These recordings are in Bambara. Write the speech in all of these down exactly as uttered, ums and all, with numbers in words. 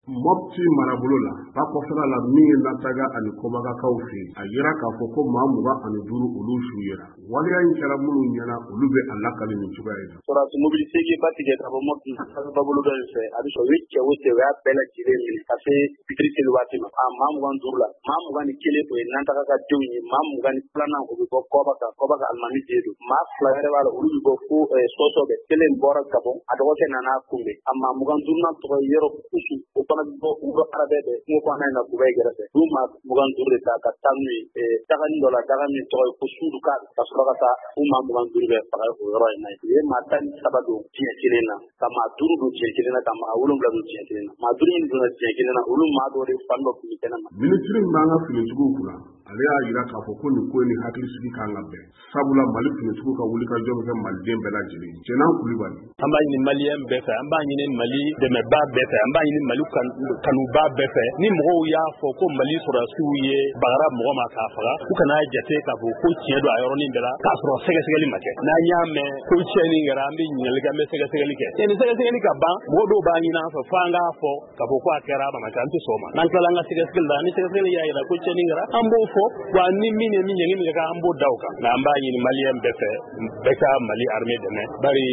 Mopti marabolo la ba kɔfɛla la min ye Lataga ani Kɔbagakaw fɛ yen a yira k'a fɔ ko maa mugan ani duuru olu su yera waleya in kɛra minnu ɲɛna olu bɛ a lakali nin cogoya in na. Sɔrɔdasi mobili segi ba tigɛ ka bɔ Mopti babolo dɔ in fɛ a bɛ sɔrɔ u ye cɛ o cɛ o y'a bɛɛ lajɛlen minɛ ka se fitiri seli waati ma a maa mugan duuru la maa mugan ni kelen o ye Lataga ka denw ye maa mugan ni filanan o bɛ bɔ Kɔbaka Kɔbaka alimami den don maa fila yɛrɛ b'a la olu bɛ bɔ fo Sɔsɔbɛ kelen bɔra Gabɔn a dɔgɔkɛ nana kunbɛn a maa mugan duurunan tɔgɔ ye Yɔrɔ Kusu o fana bɛ bɔ Uro Arabɛ bɛ kungo kɔnɔna in na Kubayi kɛrɛfɛ olu maa mugan duuru de ta ka taa n'u ye dagani dɔ la daga min tɔgɔ ye ko Suduka ka sɔrɔ ka taa u maa mugan duuru bɛ faga o yɔrɔ in na u ye maa tan ni saba don tiɲɛ kelen na ka maa duuru don tiɲɛ kelen na ka maa wolonwula don tiɲɛ kelen na maa duuru min donna tiɲɛ kelen na olu maa dɔ de fan dɔ kun bɛ kɛnɛ ma. Minisiri min b'an ka finitigiw kunna ale y'a yira k'a fɔ ko nin ko ni hakilisigi kan ka bɛn sabula Mali finitigiw ka wulikajɔ bɛ kɛ maliden bɛɛ lajɛlen Jɛnan Kulibali. An b'a ɲini maliyɛn bɛɛ fɛ an b'a ɲini Mali dɛmɛbaa bɛɛ fɛ an b'a ɲini Mali kanubaa bɛɛ fɛ ni mɔgɔw y'a fɔ ko Mali sɔrɔdasiw ye bagara mɔgɔ ma k'a faga u kana jate k'a fɔ ko tiɲɛ don a yɔrɔnin bɛɛ la k'a sɔrɔ sɛgɛsɛgɛli ma kɛ n'an y'a mɛn ko tiɲɛni kɛra an bɛ ɲininkali kɛ an bɛ sɛgɛsɛgɛli kɛ ni sɛgɛsɛgɛli ka ban mɔgɔ dɔw b'a ɲini an fɛ fo an k'a fɔ k'a fɔ ko a kɛra a ma kɛ an tɛ sɔn o ma n'an tilala an ka sɛgɛsɛgɛli la ni sɛgɛsɛgɛli y'a jira ko tiɲɛni kɛra an b'o fɔ wa ni min ye min ɲɛgini min kɛ an b'o da o kan nka an b'a ɲini maliyɛn bɛɛ fɛ bɛɛ ka Mali armée dɛmɛ bari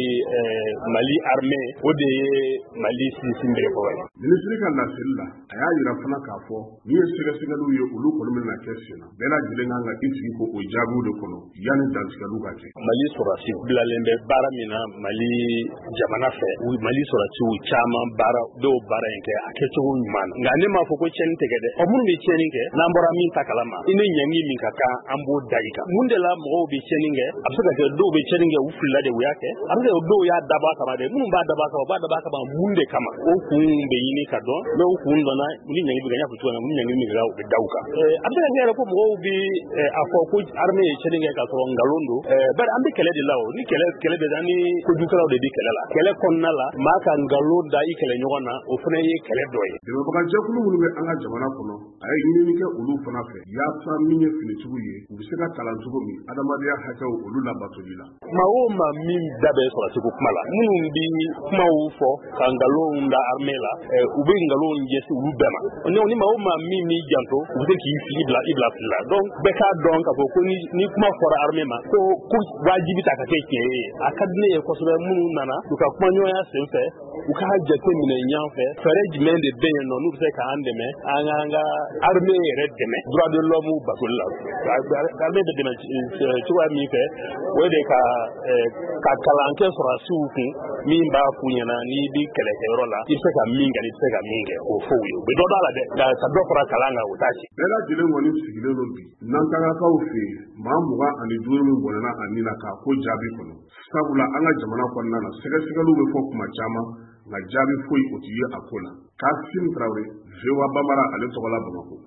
Mali armée o de ye Mali sinsinbere kɔrɔ ye. Minisiri ka laseli la a y'a yira fana k'a fɔ ni ye sɛgɛsɛgɛliw ye olu kɔni bɛna kɛ sen na bɛɛ lajɛlen kan ka i sigi ko o jaabiw de kɔnɔ yanni dantigɛliw ka kɛ. Mali sɔrɔdasi bilalen bɛ baara min na Mali jamana fɛ Mali sɔrɔdasiw caman baara dɔw baara in kɛ a kɛcogo ɲuman na nka ne m'a fɔ ko tiɲɛni tɛ kɛ dɛ ɔ minnu bɛ tiɲɛni kɛ n'an bɔra min ta kalama i ni ɲɛngi min ka kan an b'o da i kan mun de la mɔgɔw bɛ tiɲɛni kɛ a bɛ se ka kɛ dɔw bɛ tiɲɛni kɛ u filila de u y'a kɛ a bɛ se ka dɔw y'a dabɔ a kama de minnu b'a dabɔ a kama u b'a dabɔ a kama mun de kama o kun bɛ ɲini ka dɔn n'o kun dɔnna ni ɲɛngi bɛ kɛ n y'a fɔ cogo min na ni ɲɛngi min kɛ u bɛ da u kan a bɛ se ka kɛ yɛrɛ ko mɔgɔw bɛ a fɔ ko armée ye tiɲɛni kɛ k'a sɔrɔ nkalon don bari an bɛ kɛlɛ de la o ni kɛlɛ kɛlɛ bɛ an ni kojugukɛlaw de bɛ kɛlɛ la kɛlɛ kɔnɔna la maa ka nkalon da i kɛlɛ ɲɔgɔn na o fana ye kɛlɛ dɔ ye. Dɛmɛbagajɛkulu minnu bɛ an ka jamana kɔnɔ a ye ɲinini kɛ olu fana fɛ yaasa min ye finitigiw ye u bɛ se ka kalan cogo min adamadenya hakɛw olu labatoli la. Maa o maa min da bɛ sɔrɔdasiw kuma la minnu bɛ kumaw fɔ ka nkalon da armée la u bɛ nkalon ɲɛsin olu bɛɛ ma ni maa o maa min b'i janto u bɛ se k'i fili bila i bila fili la donc bɛɛ k'a dɔn k'a fɔ ko ni kuma fɔra armée ma ko ko wajibi ta ka kɛ tiɲɛ ye a ka di ne ye kosɛbɛ minnu nana u ka kumaɲɔgɔnya sen fɛ u k'a jate minɛ ɲɔgɔn fɛ fɛɛrɛ jumɛn de bɛ yen nɔ n'u bɛ se k'an dɛmɛ an k'an ka armée yɛrɛ dɛmɛ droit de l'homme batoli la armée bɛ dɛmɛ cogoya min fɛ o ye de ka ka kalan kɛ sɔrɔdasiw kun min b'a f'u ɲɛna n'i bɛ kɛlɛkɛyɔrɔ la i bɛ se ka min kɛ i bɛ se ka min kɛ k'o fɔ u ye u bɛ dɔ d'a la dɛ nka ka dɔ fara kalan kan o t'a ci. Bɛɛ lajɛlen kɔni sigilen don bi Lantagakaw fɛ yen maa mugan ani duuru min bɔnna a ni la k'a ko jaabi kɔnɔ sabula an ka jamana kɔnɔna na sɛgɛsɛgɛliw bɛ fɔ kuma caman nka jaabi foyi o tɛ ye a ko la. Kassim Traoré V O A Bambara ale tɔgɔ la Bamakɔ.